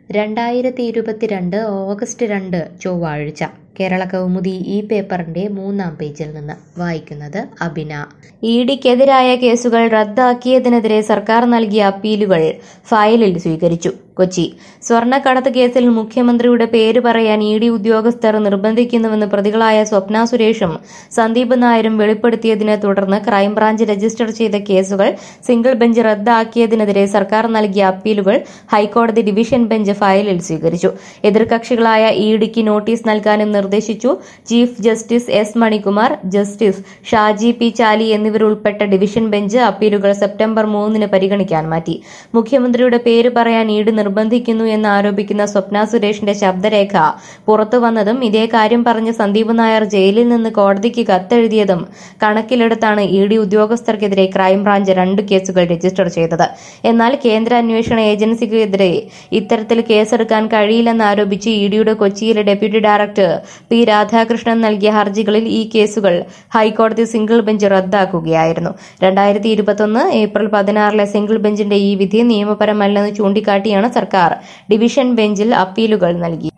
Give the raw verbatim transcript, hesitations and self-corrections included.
രണ്ടായിരത്തി ഇരുപത്തിരണ്ട് ഓഗസ്റ്റ് രണ്ട് ചൊവ്വാഴ്ച കേരള കൗമുദി ഈ പേപ്പറിന്റെ മൂന്നാം പേജിൽ നിന്ന് വായിക്കുന്നത് അബിന. ഇ ഡിക്കെതിരായ കേസുകൾ റദ്ദാക്കിയതിനെതിരെ സർക്കാർ നൽകിയ അപ്പീലുകൾ ഫയലിൽ സ്വീകരിച്ചു. കൊച്ചി. സ്വർണ്ണക്കടത്ത് കേസിൽ മുഖ്യമന്ത്രിയുടെ പേര് പറയാൻ ഇ ഡി ഉദ്യോഗസ്ഥർ നിർബന്ധിക്കുന്നുവെന്ന് പ്രതികളായ സ്വപ്ന സുരേഷും സന്ദീപ് നായരും വെളിപ്പെടുത്തിയതിനെ തുടർന്ന് ക്രൈംബ്രാഞ്ച് രജിസ്റ്റർ ചെയ്ത കേസുകൾ സിംഗിൾ ബെഞ്ച് റദ്ദാക്കിയതിനെതിരെ സർക്കാർ നൽകിയ അപ്പീലുകൾ ഹൈക്കോടതി ഡിവിഷൻ ബെഞ്ച് ഫയലിൽ സ്വീകരിച്ചു. എതിർകക്ഷികളായ ഇ ഡിക്ക് നോട്ടീസ് നൽകാനും നിർദ്ദേശിച്ചു. Chief justice S Manikumar, justice Shaji P Chaly എന്നിവരുൾപ്പെട്ട ഡിവിഷൻ ബെഞ്ച് അപ്പീലുകൾ സെപ്റ്റംബർ മൂന്നിന് പരിഗണിക്കാൻ മാറ്റി. മുഖ്യമന്ത്രിയുടെ പേര് പറയാൻ ഇ ഡി നിർബന്ധിക്കുന്നു എന്ന് ആരോപിക്കുന്ന സ്വപ്ന സുരേഷിന്റെ ശബ്ദരേഖ പുറത്തുവന്നതും ഇതേ കാര്യം പറഞ്ഞ് സന്ദീപ് നായർ ജയിലിൽ നിന്ന് കോടതിക്ക് കത്തെഴുതിയതും കണക്കിലെടുത്താണ് ഇ ഡി ഉദ്യോഗസ്ഥർക്കെതിരെ ക്രൈംബ്രാഞ്ച് രണ്ട് കേസുകൾ രജിസ്റ്റർ ചെയ്തത്. എന്നാൽ കേന്ദ്ര അന്വേഷണ ഏജൻസിക്കെതിരെ ഇത്തരത്തിൽ കേസെടുക്കാൻ കഴിയില്ലെന്നാരോപിച്ച് ഇ ഡിയുടെ കൊച്ചിയിലെ ഡെപ്യൂട്ടി ഡയറക്ടർ പി രാധാകൃഷ്ണൻ നൽകിയ ഹർജികളിൽ ഈ കേസുകൾ ഹൈക്കോടതി സിംഗിൾ ബെഞ്ച് റദ്ദാക്കുകയായിരുന്നു. രണ്ടായിരത്തി ഇരുപത്തൊന്ന് ഏപ്രിൽ പതിനാറിലെ സിംഗിൾ ബെഞ്ചിന്റെ ഈ വിധി നിയമപരമല്ലെന്ന് ചൂണ്ടിക്കാട്ടിയാണ് സർക്കാർ ഡിവിഷൻ ബെഞ്ചിൽ അപ്പീലുകൾ നൽകി.